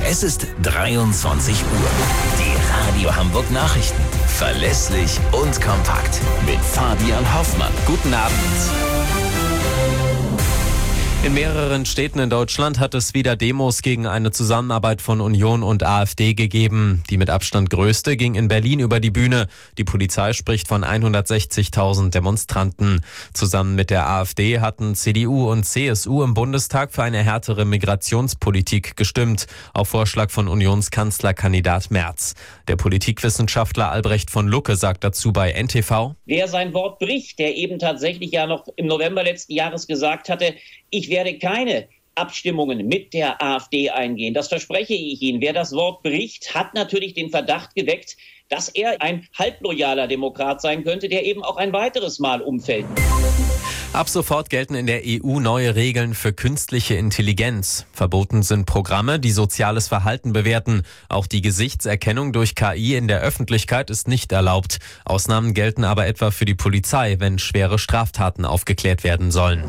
Es ist 23 Uhr. Die Radio Hamburg Nachrichten. Verlässlich und kompakt. Mit Fabian Hoffmann. Guten Abend. In mehreren Städten in Deutschland hat es wieder Demos gegen eine Zusammenarbeit von Union und AfD gegeben. Die mit Abstand größte ging in Berlin über die Bühne. Die Polizei spricht von 160.000 Demonstranten. Zusammen mit der AfD hatten CDU und CSU im Bundestag für eine härtere Migrationspolitik gestimmt, auf Vorschlag von Unionskanzlerkandidat Merz. Der Politikwissenschaftler Albrecht von Lucke sagt dazu bei NTV: Wer sein Wort bricht, der eben tatsächlich ja noch im November letzten Jahres gesagt hatte, ich werde keine Abstimmungen mit der AfD eingehen. Das verspreche ich Ihnen. Wer das Wort bricht, hat natürlich den Verdacht geweckt, dass er ein halbloyaler Demokrat sein könnte, der eben auch ein weiteres Mal umfällt. Ab sofort gelten in der EU neue Regeln für künstliche Intelligenz. Verboten sind Programme, die soziales Verhalten bewerten. Auch die Gesichtserkennung durch KI in der Öffentlichkeit ist nicht erlaubt. Ausnahmen gelten aber etwa für die Polizei, wenn schwere Straftaten aufgeklärt werden sollen.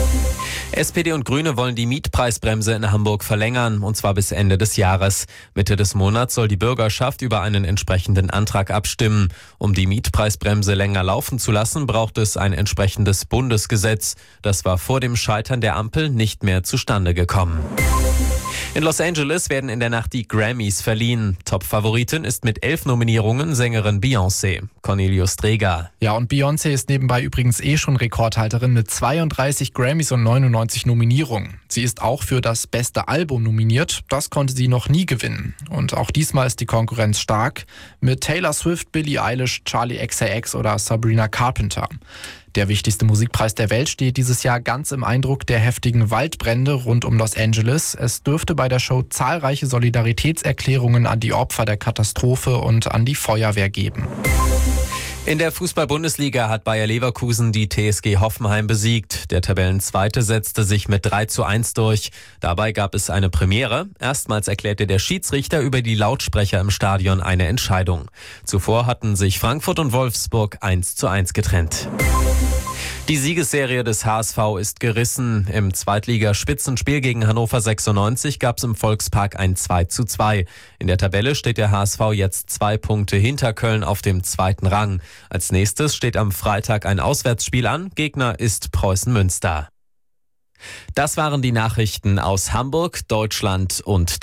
SPD und Grüne wollen die Mietpreisbremse in Hamburg verlängern, und zwar bis Ende des Jahres. Mitte des Monats soll die Bürgerschaft über einen entsprechenden Antrag abstimmen. Um die Mietpreisbremse länger laufen zu lassen, braucht es ein entsprechendes Bundesgesetz. Das war vor dem Scheitern der Ampel nicht mehr zustande gekommen. In Los Angeles werden in der Nacht die Grammys verliehen. Top-Favoritin ist mit 11 Nominierungen Sängerin Beyoncé. Cornelius Dreger. Ja, und Beyoncé ist nebenbei übrigens schon Rekordhalterin mit 32 Grammys und 99 Nominierungen. Sie ist auch für das beste Album nominiert. Das konnte sie noch nie gewinnen. Und auch diesmal ist die Konkurrenz stark mit Taylor Swift, Billie Eilish, Charli XCX oder Sabrina Carpenter. Der wichtigste Musikpreis der Welt steht dieses Jahr ganz im Eindruck der heftigen Waldbrände rund um Los Angeles. Es dürfte bei der Show zahlreiche Solidaritätserklärungen an die Opfer der Katastrophe und an die Feuerwehr geben. In der Fußball-Bundesliga hat Bayer Leverkusen die TSG Hoffenheim besiegt. Der Tabellenzweite setzte sich mit 3:1 durch. Dabei gab es eine Premiere. Erstmals erklärte der Schiedsrichter über die Lautsprecher im Stadion eine Entscheidung. Zuvor hatten sich Frankfurt und Wolfsburg 1:1 getrennt. Die Siegesserie des HSV ist gerissen. Im Zweitligaspitzenspiel gegen Hannover 96 gab es im Volkspark ein 2:2. In der Tabelle steht der HSV jetzt 2 Punkte hinter Köln auf dem 2. Rang. Als nächstes steht am Freitag ein Auswärtsspiel an. Gegner ist Preußen Münster. Das waren die Nachrichten aus Hamburg, Deutschland und